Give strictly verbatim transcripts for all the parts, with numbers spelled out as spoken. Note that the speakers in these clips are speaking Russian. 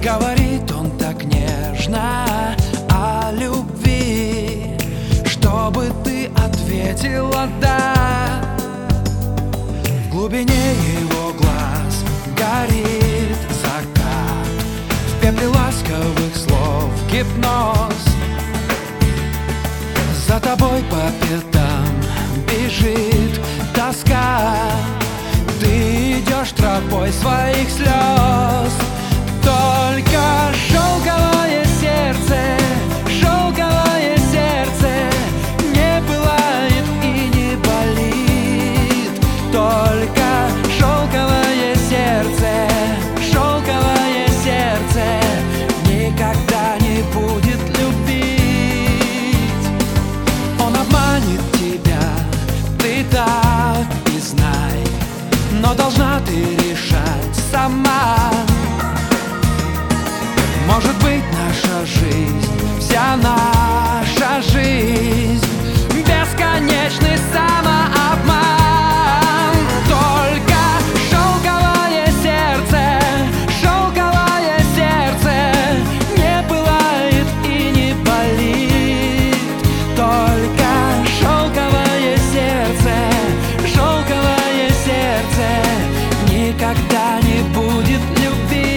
Говорит он так нежно о любви, чтобы ты ответила «да». В глубине его глаз горит закат, в пепле ласковых слов гипноз. За тобой по пятам бежит тоска, ты идешь тропой своих слез. Только шелковое сердце, шелковое сердце не пылает и не болит. Только шелковое сердце, шелковое сердце никогда не будет любить. Он обманет тебя, ты так и знай, но должна ты решать сама. Может быть, наша жизнь, вся наша жизнь бесконечный самообман. Только шелковое сердце, шелковое сердце не пылает и не болит. Только шелковое сердце, шелковое сердце никогда не будет любить.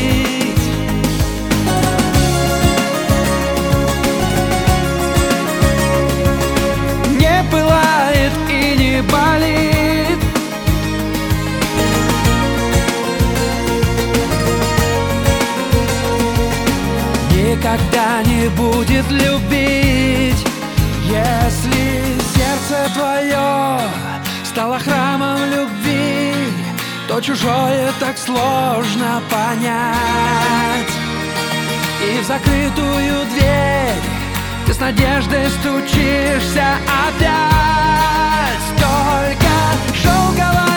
Пылает и не болит. Никогда не будет любить. Если сердце твое стало храмом любви, то чужое так сложно понять. И в закрытую дверь ты с надеждой стучишься опять. Только шелковая